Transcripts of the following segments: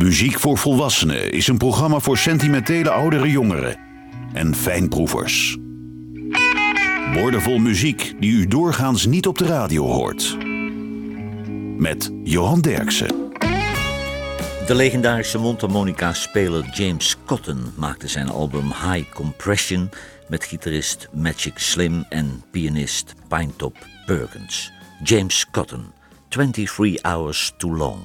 Muziek voor Volwassenen is een programma voor sentimentele oudere jongeren en fijnproevers. Woordenvol muziek die u doorgaans niet op de radio hoort. Met Johan Derksen. De legendarische mondharmonica-speler James Cotton maakte zijn album High Compression met gitarist Magic Slim en pianist Pinetop Perkins. James Cotton, 23 Hours Too Long.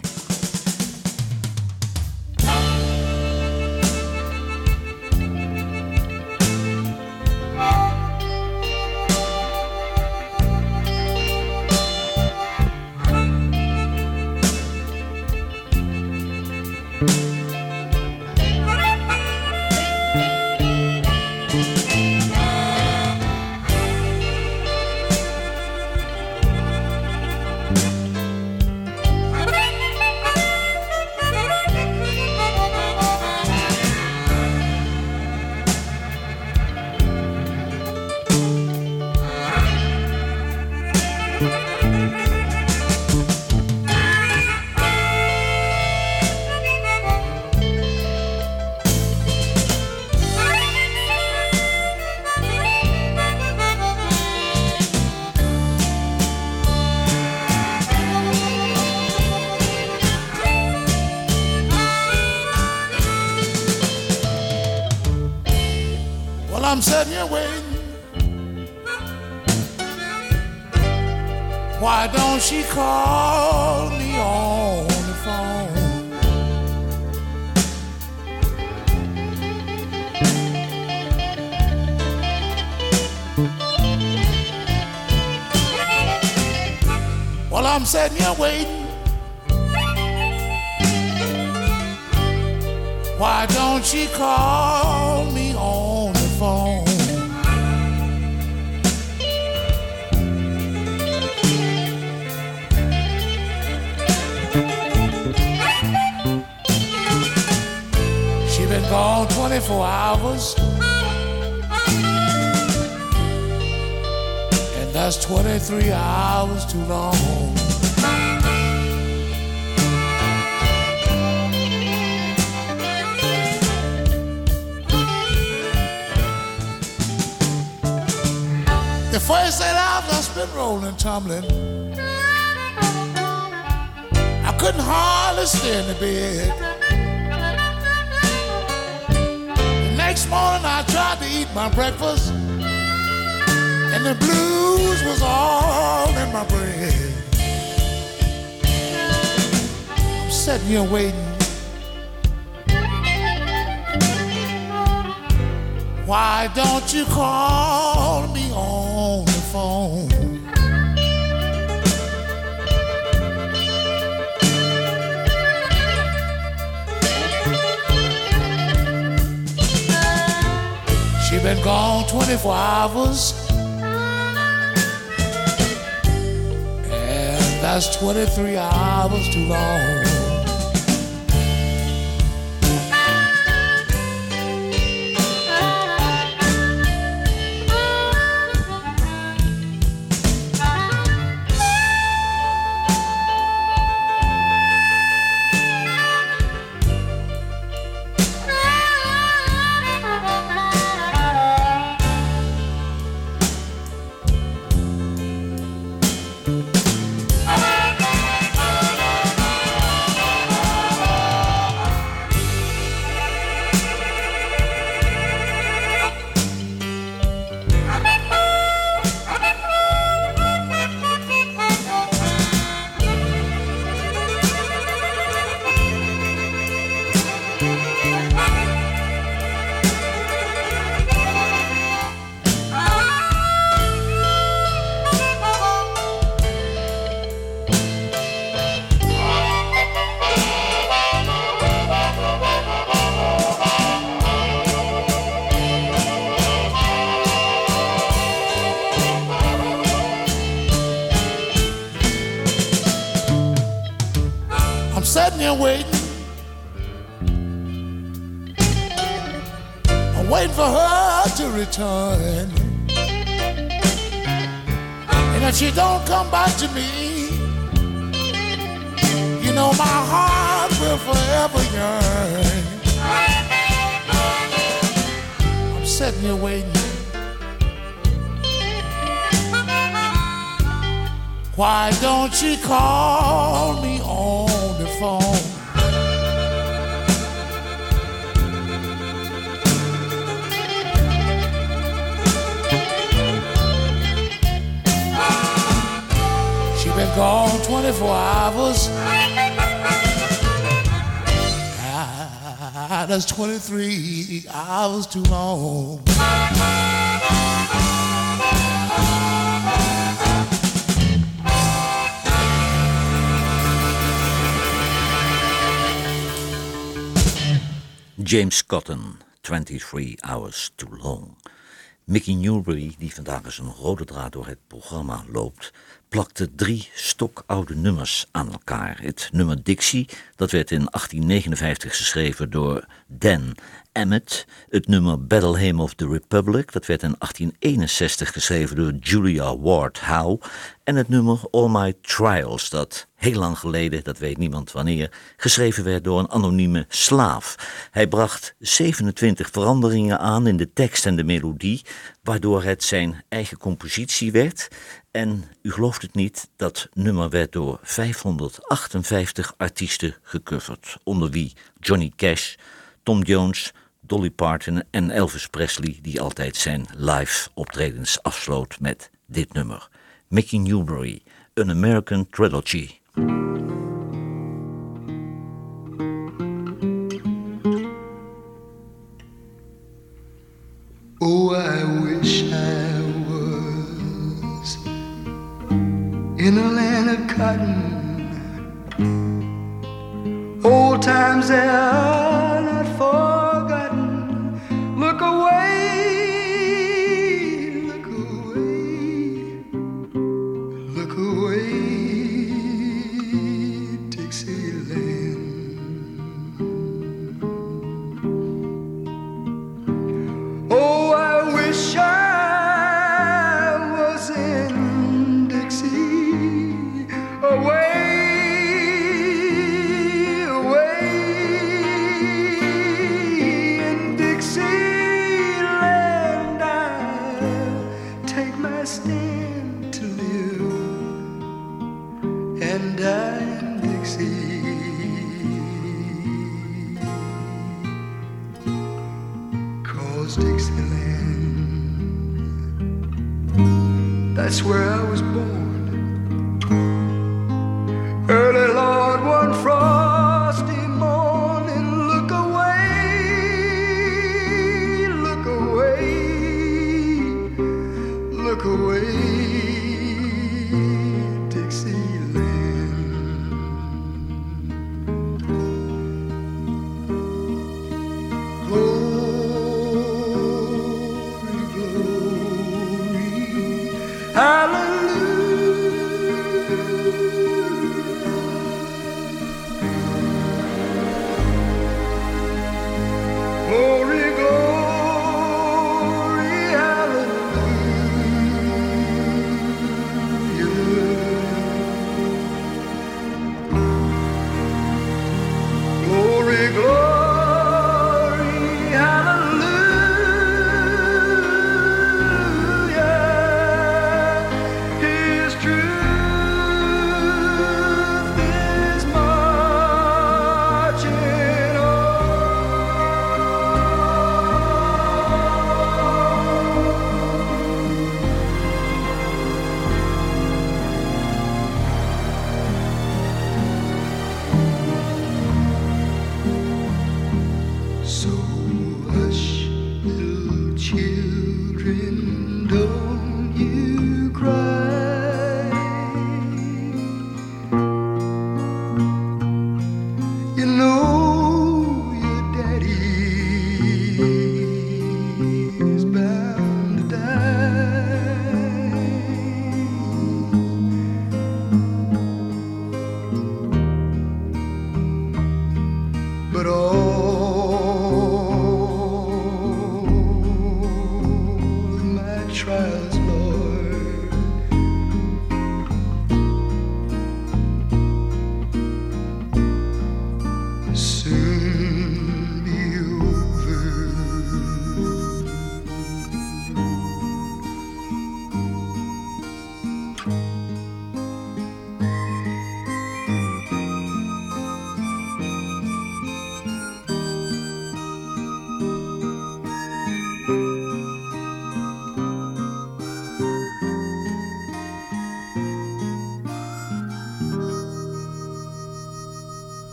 I'm sitting here waiting. Why don't she call me on the phone? Well, I'm sitting here waiting. Why don't she call me on the phone? She been gone 24 hours, and that's 23 hours too long. The first 8 hours I spent rolling, tumbling. I couldn't hardly stay in the bed. The next morning I tried to eat my breakfast, and the blues was all in my bread. I'm sitting here waiting. Why don't you call me on the phone? She been gone 24 hours, and that's 23 hours too long. Sitting here waiting. I'm waiting for her to return. And if she don't come back to me, you know my heart will forever yearn. I'm sitting here waiting. Why don't she call me on the phone? She been gone 24 hours. That's 23 hours too long. James Cotton, 23 Hours Too Long. Mickey Newbury, die vandaag als een rode draad door het programma loopt, plakte 3 stokoude nummers aan elkaar. Het nummer Dixie, dat werd in 1859 geschreven door Dan Emmett. Het nummer Battle Hymn of the Republic, dat werd in 1861 geschreven door Julia Ward Howe. En het nummer All My Trials, dat heel lang geleden, dat weet niemand wanneer, geschreven werd door een anonieme slaaf. Hij bracht 27 veranderingen aan in de tekst en de melodie, waardoor het zijn eigen compositie werd. En u gelooft het niet, dat nummer werd door 558 artiesten gecoverd, onder wie Johnny Cash, Tom Jones, Dolly Parton en Elvis Presley, die altijd zijn live optredens afsloot met dit nummer. Mickey Newbury, An American Trilogy. Oh, I wish I was in a land of cotton. Old times they are not forgotten. Look away, look away, look away, Dixieland. Oh, I wish I was in Dixie, away. Stand to live and die in Dixie, 'cause Dixieland, that's where I was born. Early, Lord, one frosty morning, look away, look away, look away, Dixieland. Glory, glory, hallelujah.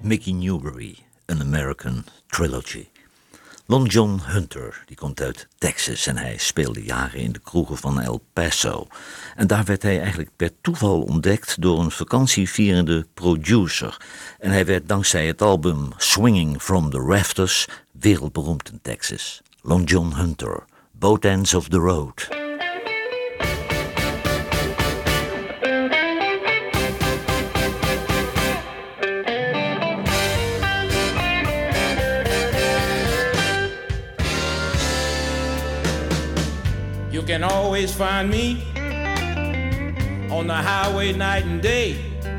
Mickey Newbury, An American Trilogy. Long John Hunter, die komt uit Texas en hij speelde jaren in de kroegen van El Paso. En daar werd hij eigenlijk per toeval ontdekt door een vakantievierende producer. En hij werd dankzij het album Swinging from the Rafters wereldberoemd in Texas. Long John Hunter, Both Ends of the Road. You can always find me on the highway night and day.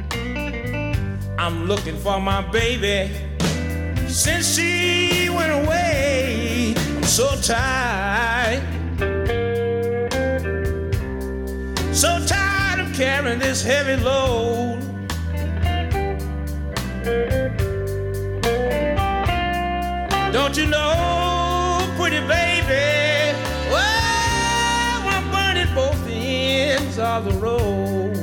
I'm looking for my baby since she went away. I'm so tired of carrying this heavy load. Don't you know, pretty baby, both ends of the road.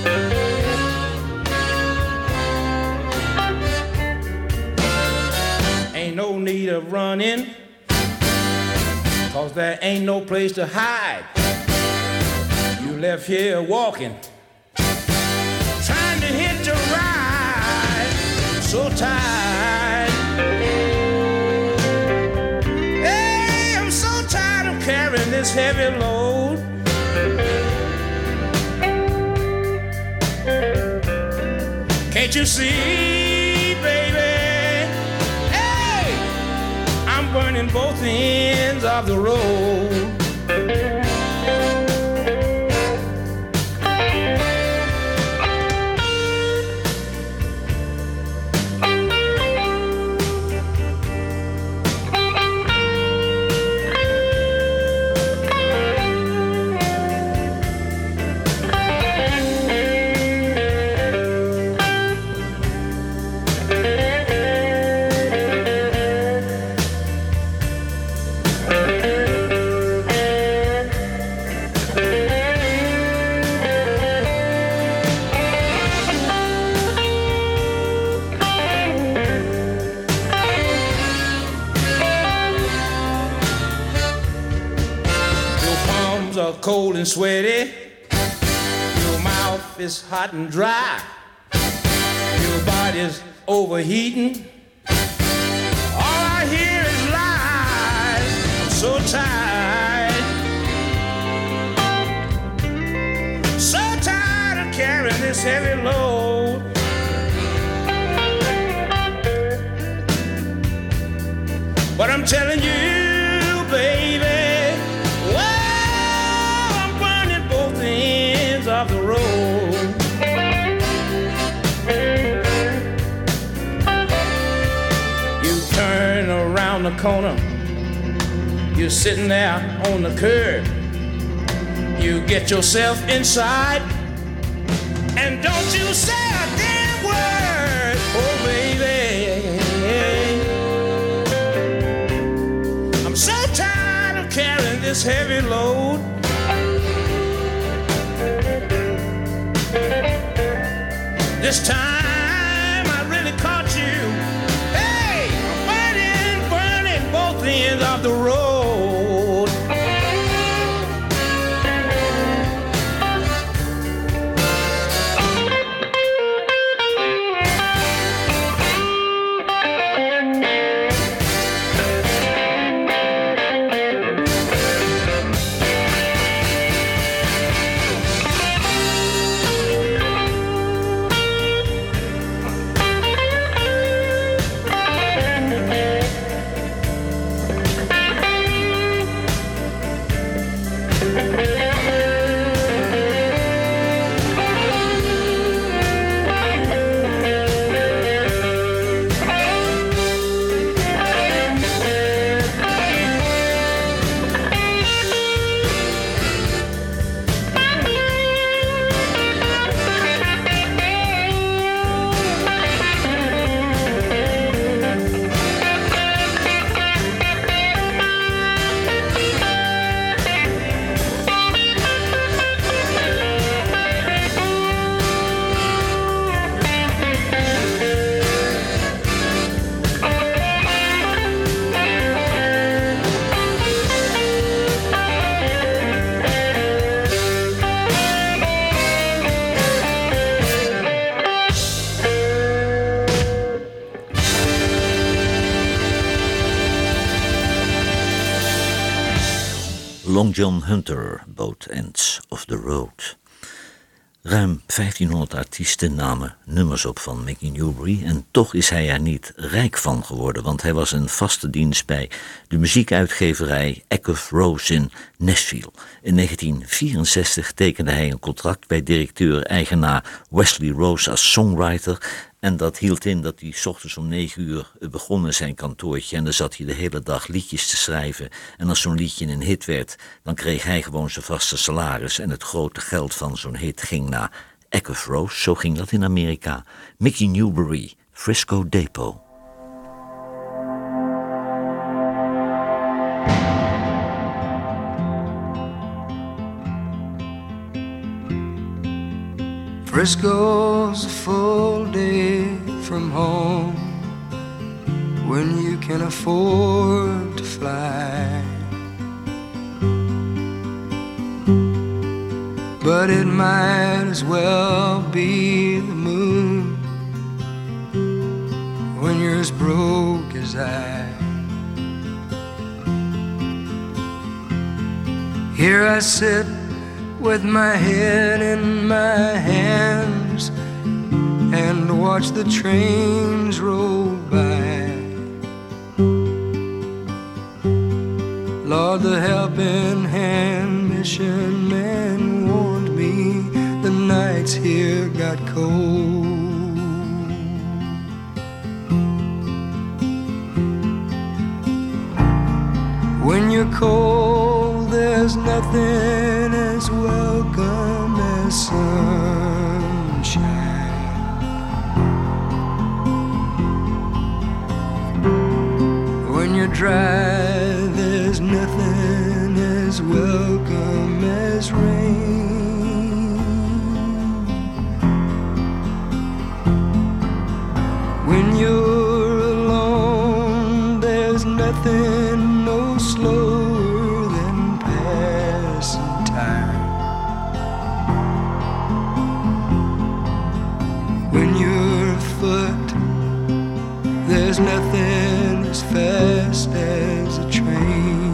Ain't no need of running, 'cause there ain't no place to hide. You left here walking, trying to hitch a ride. So tired. Hey, I'm so tired of carrying this heavy load. Can't you see, baby? Hey, I'm burning both ends of the road. Cold and sweaty, your mouth is hot and dry, your body's overheating, all I hear is lies. I'm so tired of carrying this heavy load. But I'm telling you, baby, of the road. You turn around the corner, you're sitting there on the curb. You get yourself inside, and don't you say a damn word, oh baby. I'm so tired of carrying this heavy load. This time I really caught you. Hey, burning both ends of the road. Long John Hunter, Both Ends of the Road. Ruim 1500 artiesten namen nummers op van Mickey Newbury en toch is hij er niet rijk van geworden, want hij was een vaste dienst bij de muziekuitgeverij Eckhoff Rose in Nashville. In 1964 tekende hij een contract bij directeur-eigenaar Wesley Rose als songwriter en dat hield in dat hij 's ochtends om 9 uur begon in zijn kantoortje en dan zat hij de hele dag liedjes te schrijven. En als zo'n liedje een hit werd, dan kreeg hij gewoon zijn vaste salaris en het grote geld van zo'n hit ging naar Eckhoff Rose. Zo ging dat in Amerika. Mickey Newbury, Frisco Depot. Frisco's a full day from home when you can afford to fly. But it might as well be the moon when you're as broke as I. Here I sit with my head in my hands and watch the trains roll by. Lord, the Helping Hand mission man warned me the nights here got cold. When you're cold, there's nothing as welcome as sunshine. When you're dry, there's nothing as welcome as rain. When you're alone, there's nothing no slower than passing time. When you're afoot, there's nothing as fast as a train.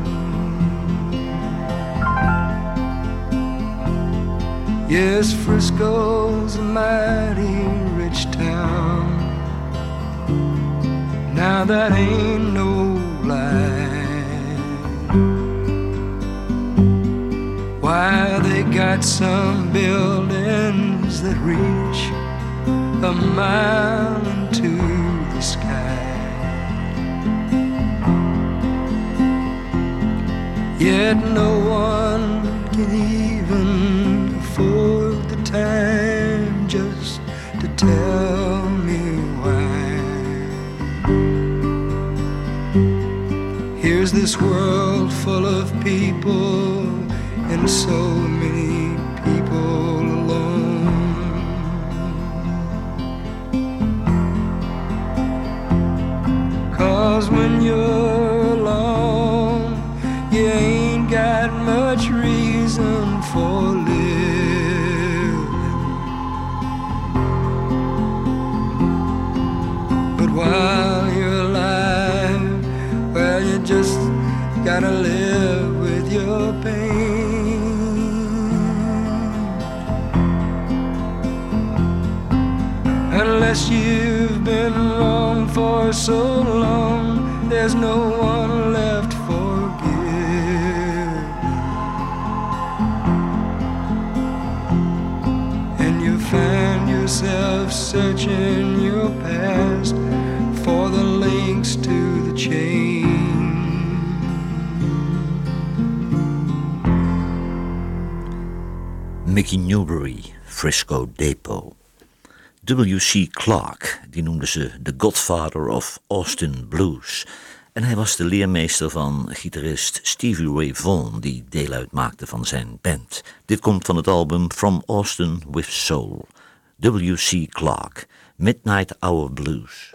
Yes, Frisco's a mighty rich town. Now that ain't no lie. Why, they got some buildings that reach a mile into the sky. Yet no one can even afford the time just to tell me why. Here's this world full of people and so many people alone. Cause when you're alone, you ain't got much reason for living. But while you're alive, well, you just gotta live with your pain. Unless you've been wrong for so long, there's no one left forgive. And you find yourself searching your past for the links to the chain. Mickey Newbury, Frisco Depot. W.C. Clark, die noemden ze The Godfather of Austin Blues. En hij was de leermeester van gitarist Stevie Ray Vaughan, die deel uitmaakte van zijn band. Dit komt van het album From Austin with Soul. W.C. Clark, Midnight Hour Blues.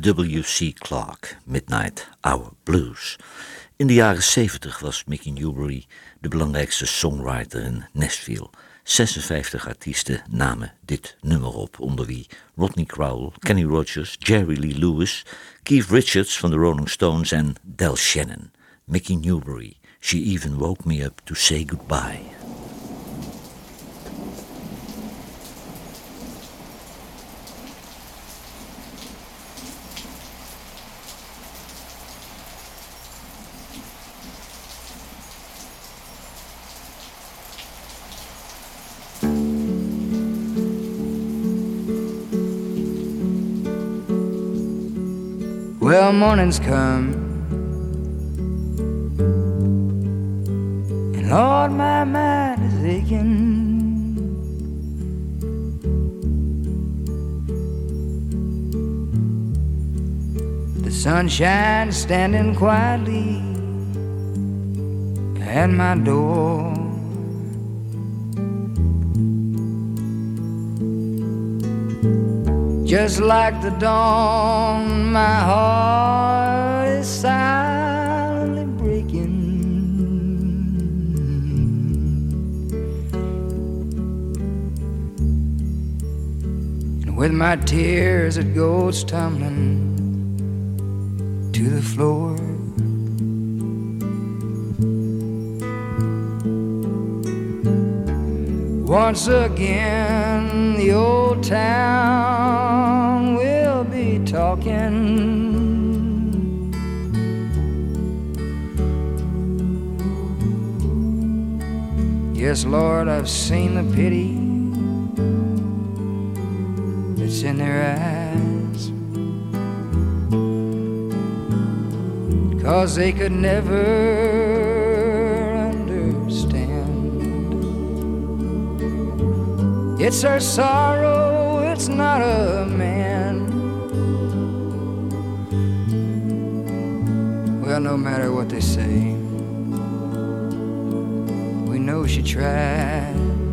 W.C. Clark, Midnight Hour Blues. In de jaren 70 was Mickey Newbury de belangrijkste songwriter in Nashville. 56 artiesten namen dit nummer op, onder wie Rodney Crowell, Kenny Rogers, Jerry Lee Lewis, Keith Richards van de Rolling Stones en Del Shannon. Mickey Newbury, She Even Woke Me Up to Say Goodbye. Well, morning's come, and Lord, my mind is aching. The sunshine standing quietly at my door. Just like the dawn, my heart is silently breaking. And with my tears it goes tumbling to the floor. Once again, the old town will be talking. Yes, Lord, I've seen the pity that's in their eyes, 'cause they could never it's her sorrow, it's not a man. Well, no matter what they say, we know she tried.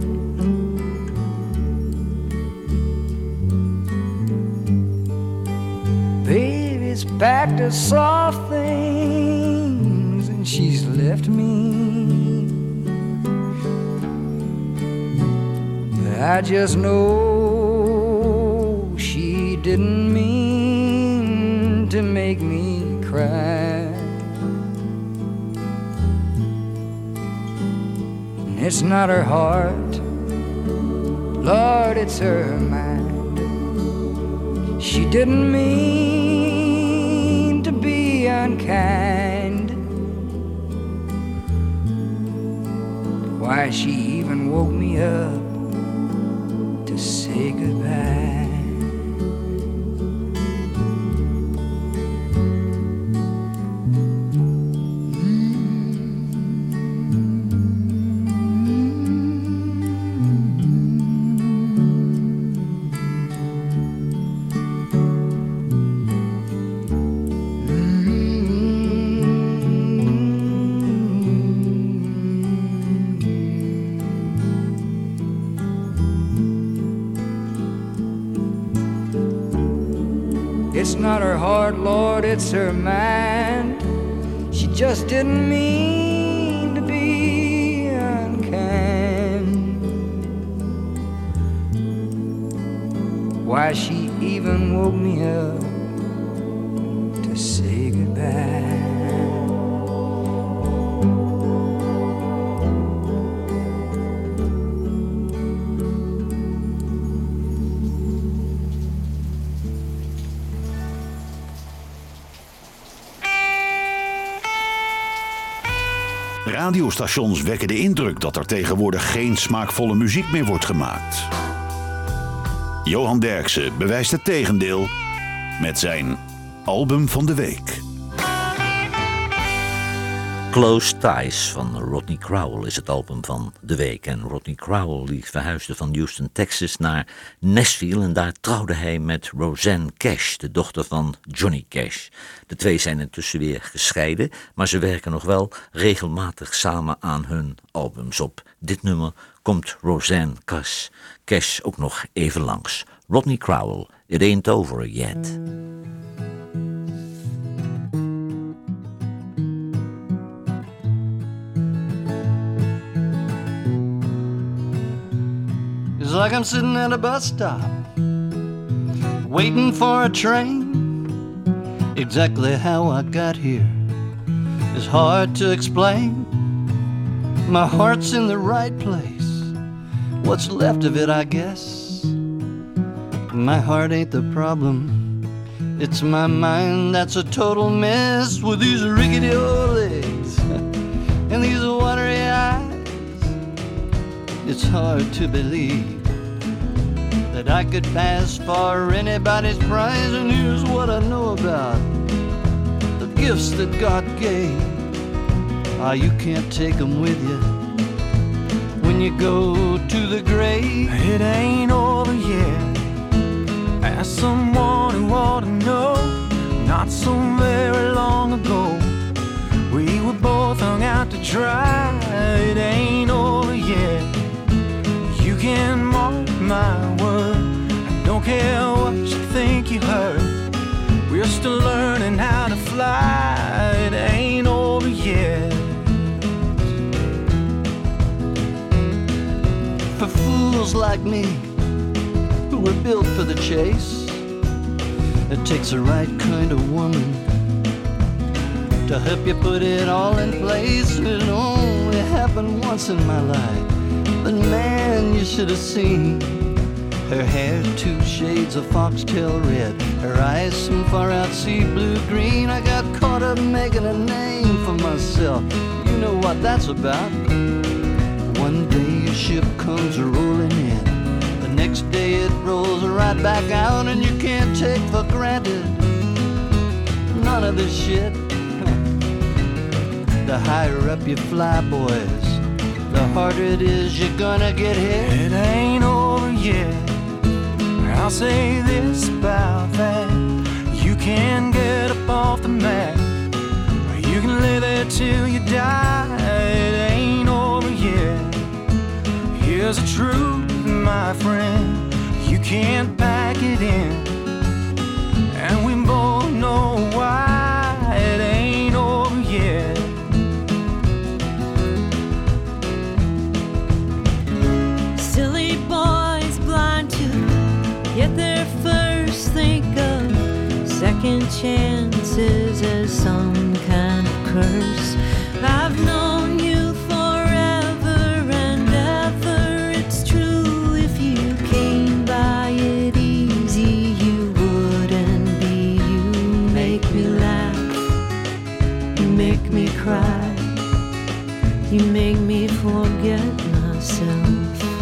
Baby's packed her soft things and she's left me. I just know she didn't mean to make me cry. And it's not her heart, Lord, it's her mind. She didn't mean to be unkind. Why, she even woke me up to say goodbye. It's not her heart, Lord, it's her mind. She just didn't mean to be unkind. Why, she even woke me up to say goodbye. Radiostations wekken de indruk dat er tegenwoordig geen smaakvolle muziek meer wordt gemaakt. Johan Derksen bewijst het tegendeel met zijn album van de week. Close Ties van Rodney Crowell is het album van de week. En Rodney Crowell die verhuisde van Houston, Texas naar Nashville en daar trouwde hij met Rosanne Cash, de dochter van Johnny Cash. De twee zijn intussen weer gescheiden, maar ze werken nog wel regelmatig samen aan hun albums. Op dit nummer komt Rosanne Cash ook nog even langs. Rodney Crowell, It Ain't Over Yet. like I'm sitting at a bus stop, waiting for a train. Exactly how I got here is hard to explain. My heart's in the right place, what's left of it, I guess. My heart ain't the problem, it's my mind that's a total mess. With these rickety old legs and these watery eyes, it's hard to believe that I could pass for anybody's prize. And here's what I know about the gifts that God gave. You can't take them with you when you go to the grave. It ain't over yet. Ask someone who ought to know. Not so very long ago, we were both hung out to dry. It ain't over yet. You can mark my word, I don't care what you think you heard. We're still learning how to fly. It ain't over yet. For fools like me, who were built for the chase, it takes the right kind of woman to help you put it all in place. It only happened once in my life, but man, you should have seen her hair 2 shades of foxtail red, her eyes some far out sea blue green. I got caught up making a name for myself, you know what that's about. One day your ship comes rolling in, the next day it rolls right back out. And you can't take for granted none of this shit. The higher up you fly, boys, the harder it is you're gonna get hit. It ain't over yet. I'll say this about that: you can get up off the mat, or you can lay there till you die. It ain't over yet. Here's the truth, my friend, you can't pack it in, and we both know why. It ain't over yet. Silly boys blind to get there first, think of second chances as some kind of curse. I've known you forever and ever, it's true. If you came by it easy, you wouldn't be. You make me laugh, you make me cry, you make me forget myself.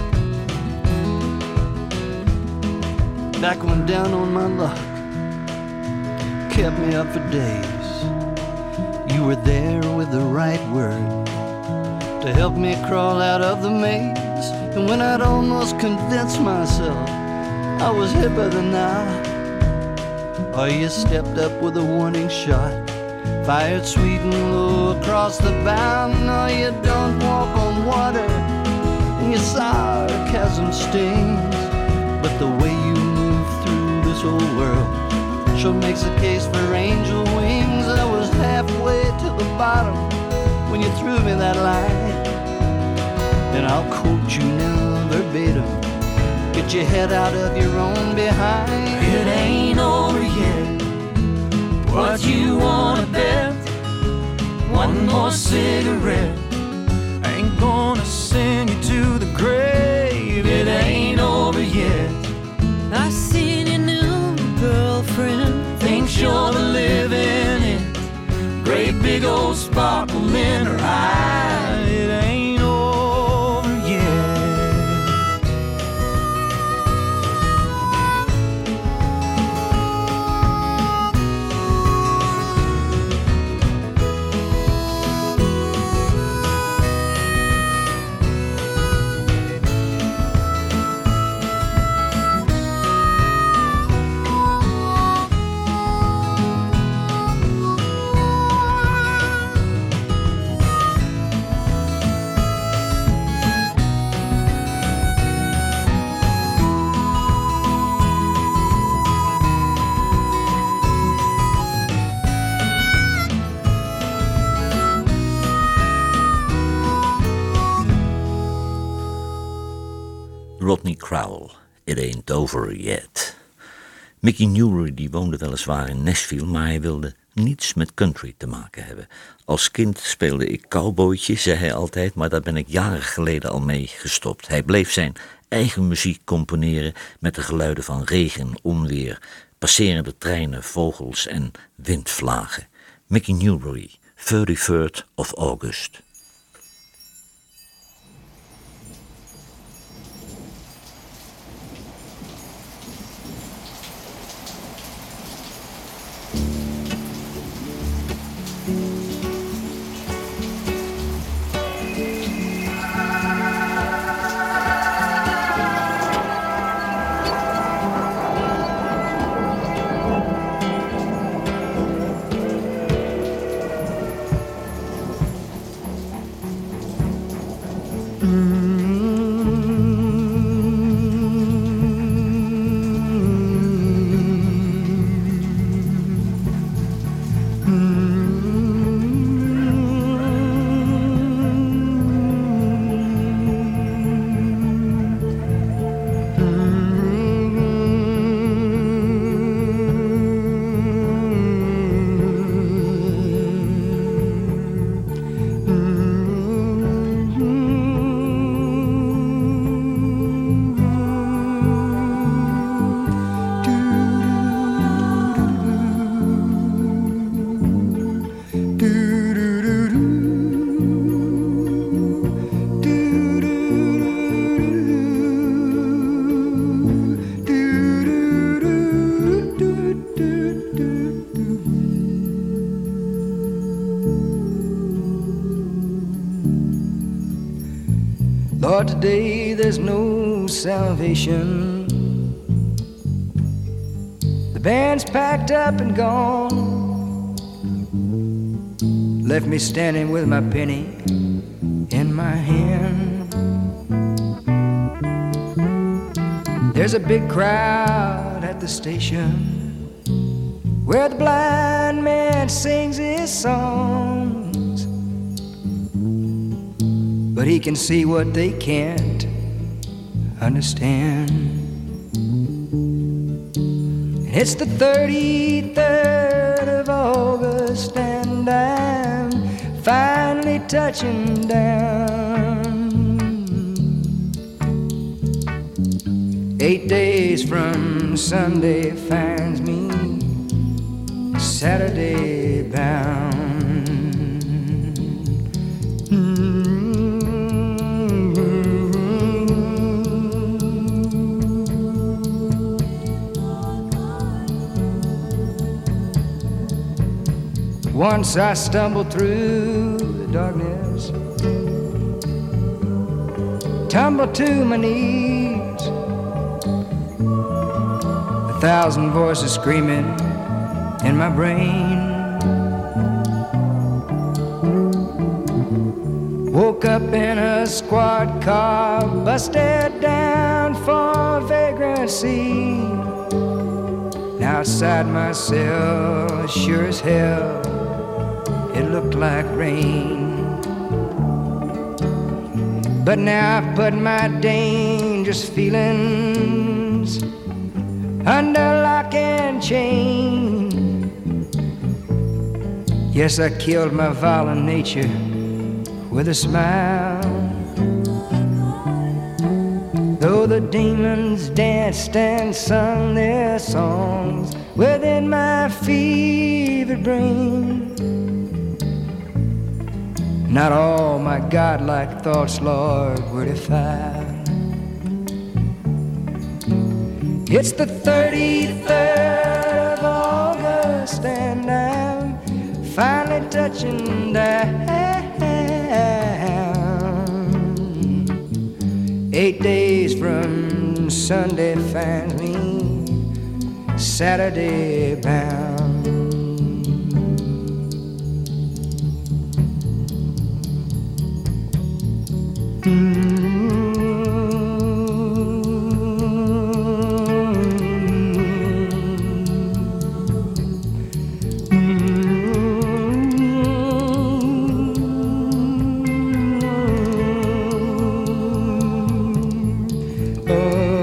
Back when down on my luck kept me up for days, you were there with the right word to help me crawl out of the maze. And when I'd almost convinced myself I was hipper than thou, oh, you stepped up with a warning shot, fired sweet and low across the bow. No, you don't walk on water and your sarcasm stings, but the way you move through this old world sure makes a case for angel wings. I was halfway to the bottom when you threw me that line, and I'll quote you now verbatim: get your head out of your own behind. It ain't over yet. What you wanna bet? One more cigarette ain't gonna send you to the grave. It ain't over yet. I seen your new girlfriend, Thinks you're the living it. Great big old sparkle in her eye. It ain't over yet. Crowell, It Ain't Over Yet. Mickey Newry die woonde weliswaar in Nashville, maar hij wilde niets met country te maken hebben. Als kind speelde ik cowboytje, zei hij altijd, maar daar ben ik jaren geleden al mee gestopt. Hij bleef zijn eigen muziek componeren met de geluiden van regen, onweer, passerende treinen, vogels en windvlagen. Mickey Newry, 33rd of August. Lord, today there's no salvation. The band's packed up and gone. Left me standing with my penny in my hand. There's a big crowd at the station where the blind man sings his songs. But he can see what they can't understand. It's the 33rd of August and I'm finally touching down. 8 days from Sunday finds me Saturday bound. Once I stumbled through the darkness, tumbled to my knees, 1,000 voices screaming in my brain. Woke up in a squad car, busted down for vagrancy. Outside my cell, sure as hell, it looked like rain. But now I've put my dangerous feelings under lock and chain. Yes, I killed my violent nature with a smile. Though the demons danced and sung their songs within my fevered brain, not all my godlike thoughts, Lord, were defiled. It's the 33rd of August and I'm finally touching down. 8 days from Sunday finds me Saturday bound. Oh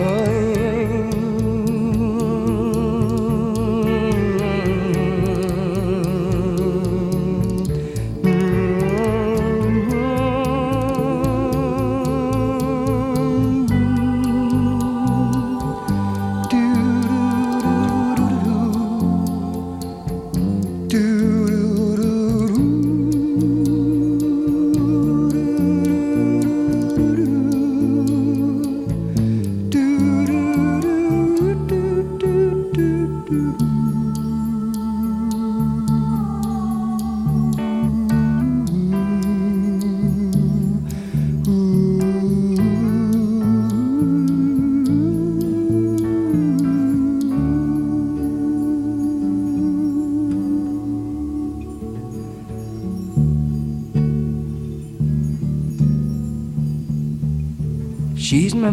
She's my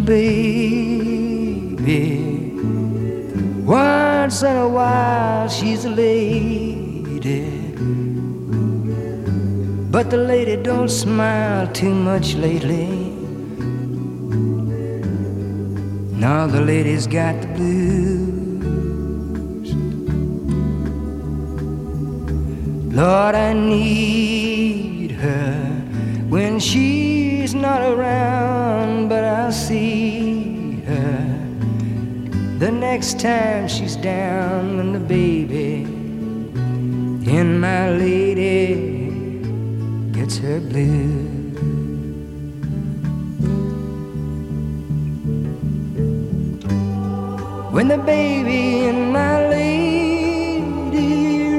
baby. Once in a while she's a lady, but the lady don't smile too much lately. Now the lady's got the blues. Lord, I need her when she's not around, but I'll see her the next time she's down. When the baby in my lady gets her blues. When the baby in my lady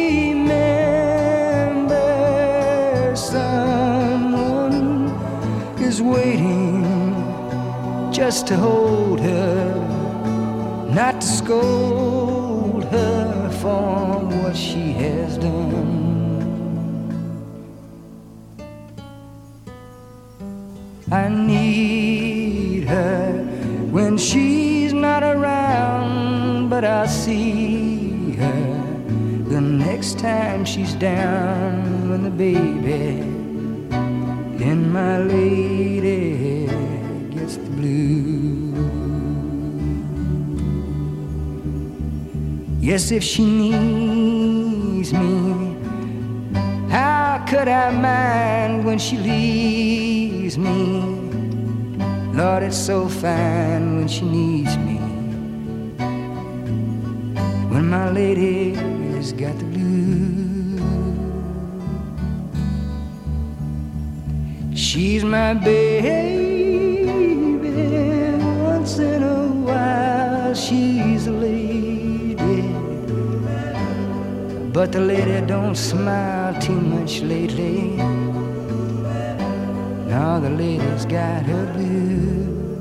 remembers someone is waiting just to hold her, not to scold her for what she has done. I need her when she's not around, but I'll see her the next time she's down. When the baby in my lady gets the blues. Yes, if she needs me, how could I mind when she leaves me? Lord, it's so fine when she needs me, when my lady's got the blues. She's my baby. Once in a while she's a lady, but the lady don't smile too much lately. Now the lady's got her blues.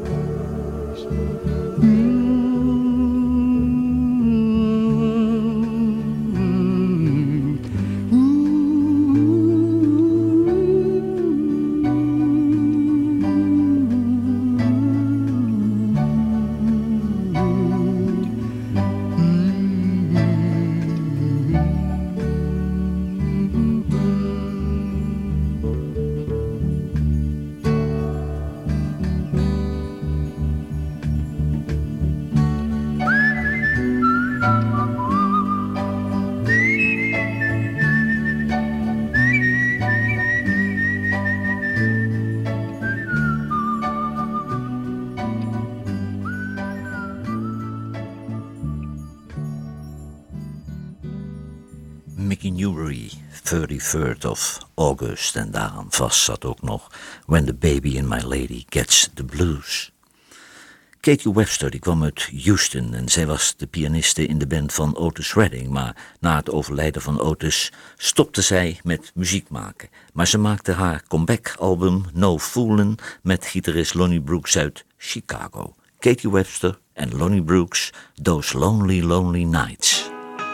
Mickey Newbury, 33rd of August, en daaraan vast zat ook nog When the Baby in My Lady Gets the Blues. Katie Webster die kwam uit Houston en zij was de pianiste in de band van Otis Redding, maar na het overlijden van Otis stopte zij met muziek maken. Maar ze maakte haar comeback-album No Foolin' met gitarist Lonnie Brooks uit Chicago. Katie Webster en Lonnie Brooks, Those Lonely, Lonely Nights.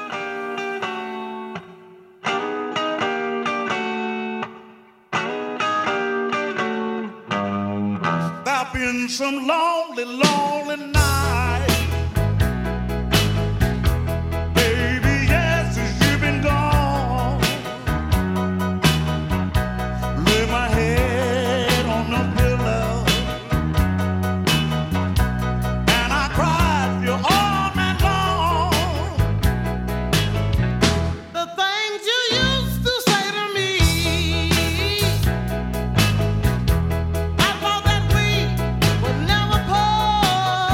Been some lonely, lonely night, baby, yes, since you've been gone. Lay my head on the pillow and I cried for you all night long. The things you used to say to me, I thought that we would never part.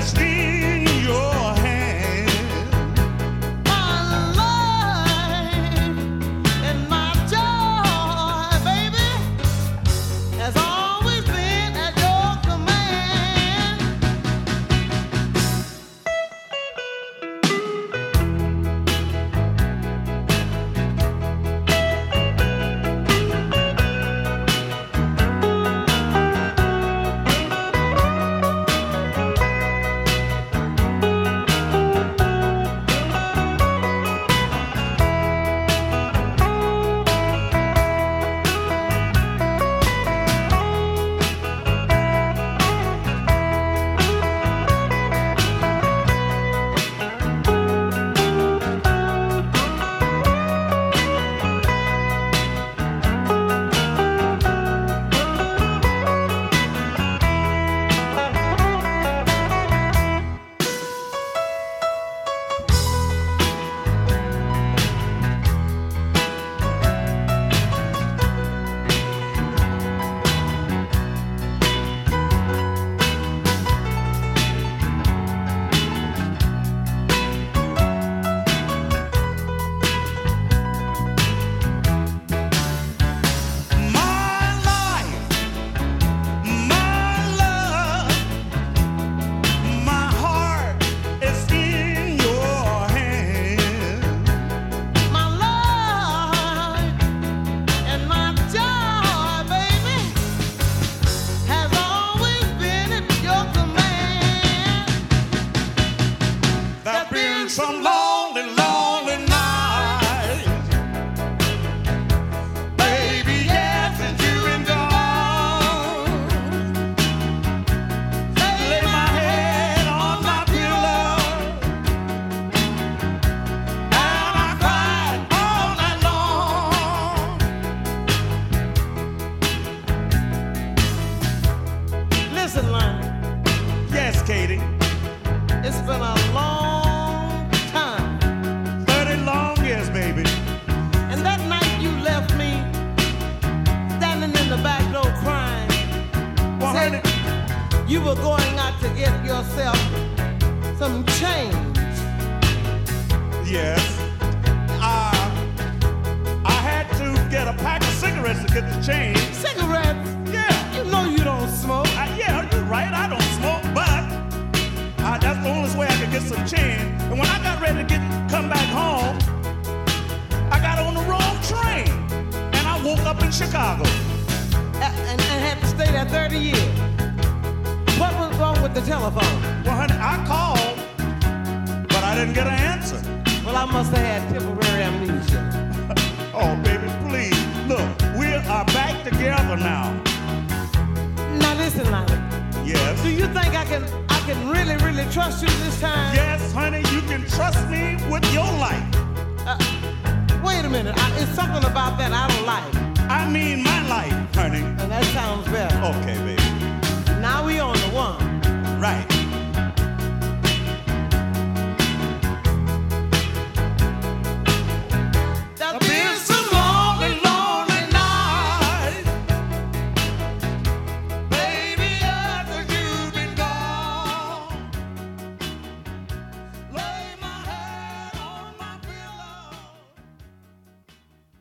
Wait a minute, it's something about that I don't